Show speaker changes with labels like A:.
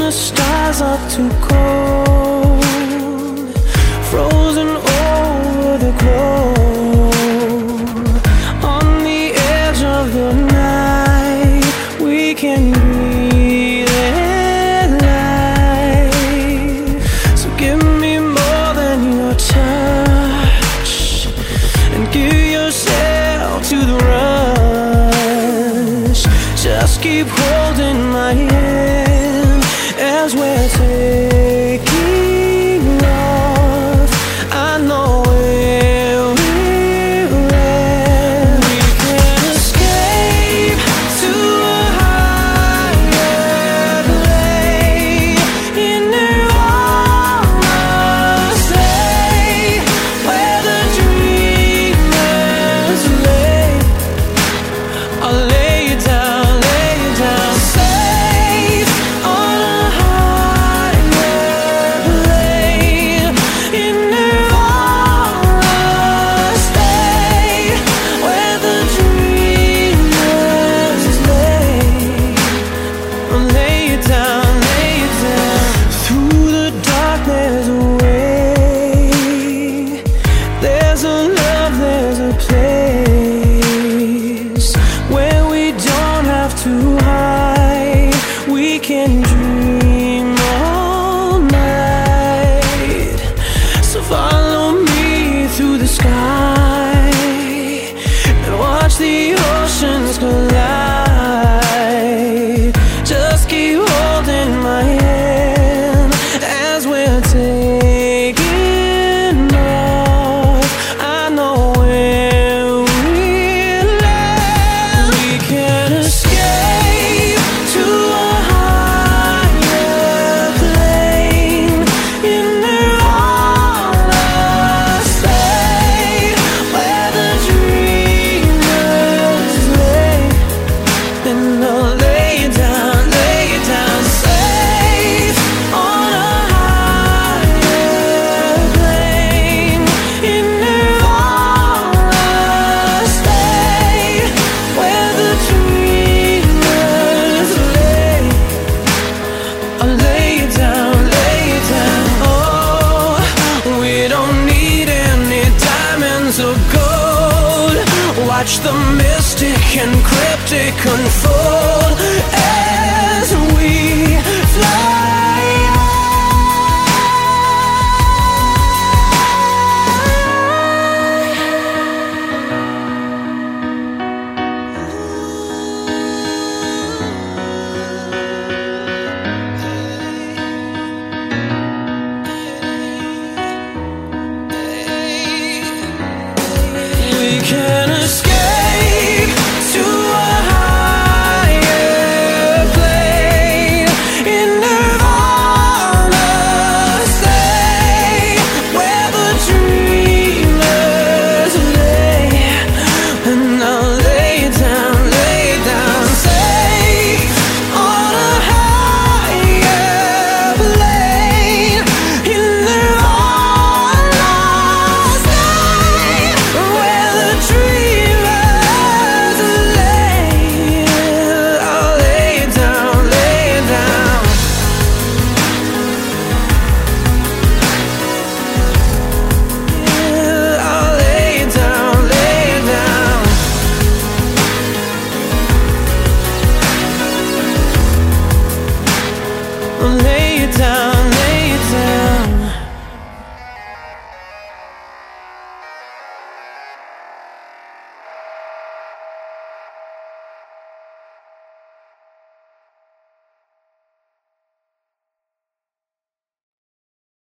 A: the stars are too cold, frozen over the globe. On the edge of the night, we can breathe in light. So give me more than your touch, and give yourself to the rush. Just keep holding my hand as we're taking off. I know where we'll end. We can escape to a higher plane. In there almost stay where the dreamers lay. I'll lay you down, safe on a higher plane. In there almost stay where the dreamers lay. I'll lay you down, through the dark there's a way. There's a love, there's a place where we don't have to hide. We can dream all night. So follow me through the sky and watch the oceans collide. Just keep holding my hand as we're taking off. I know where we'll land. We can escape to a higher plane. In there almost stay where the dreamers lay. Then I'll lay you down, safe on a higher plane. In there almost stay where the dreamers lay. I'll lay you down, oh, we don't need any diamonds or gold. Watch the mystic and cryptic unfold.